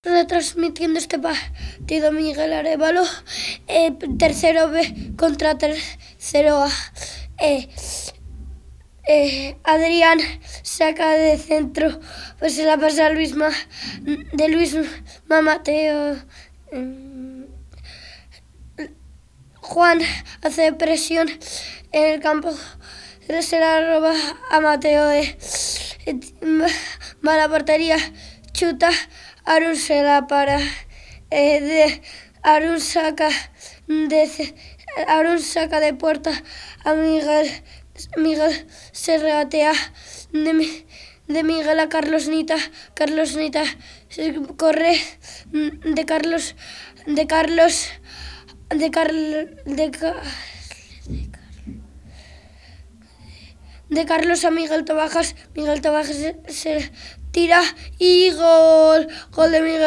Retransmitiendo este partido Miguel Arévalo, tercero B contra tercero A. Adrián saca de centro, pues se la pasa a Luis Mateo. Juan hace presión en el campo, se la roba a Mateo. Va a la portería, chuta, Arun se la para. Arun saca de puerta a Miguel. Miguel se regatea de Miguel a Carlos Nita. Carlos Nita corre de Carlos a Miguel Tobajas. Miguel Tobajas se tira y gol de Miguel.